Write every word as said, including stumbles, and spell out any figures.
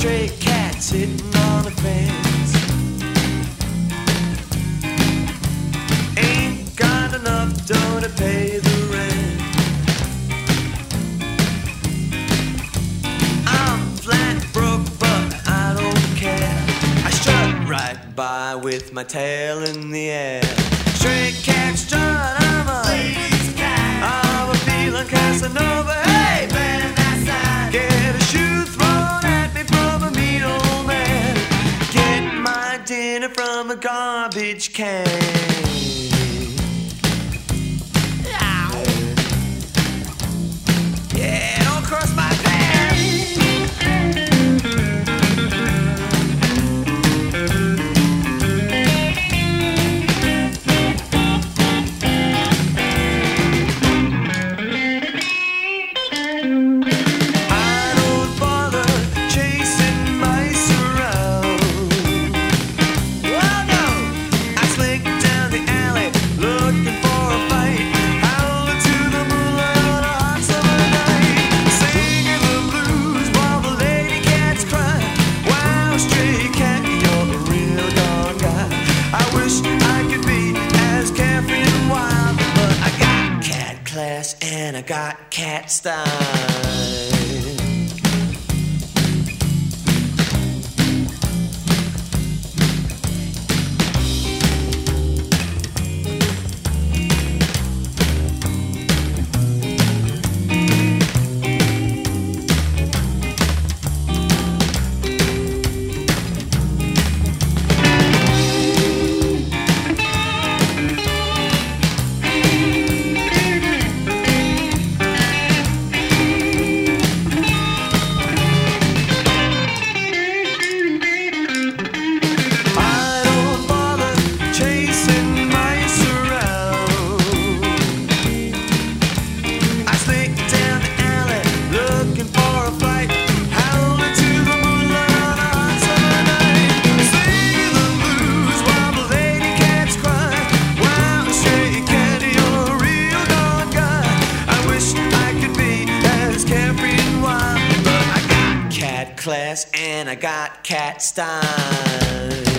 stray cat sitting on the fence. Ain't got enough dough to pay the rent. I'm flat broke, but I don't care. I strut right by with my tail in the air. Stray cat strut, I'm a ladies' cat. I'm a feeling Casanova. Hey, man, that's that. Get a shoe thrown at me from a mean old man. Get my dinner from a garbage can. Yeah, don't cross my path. And I got cat style. Class and I got cat style.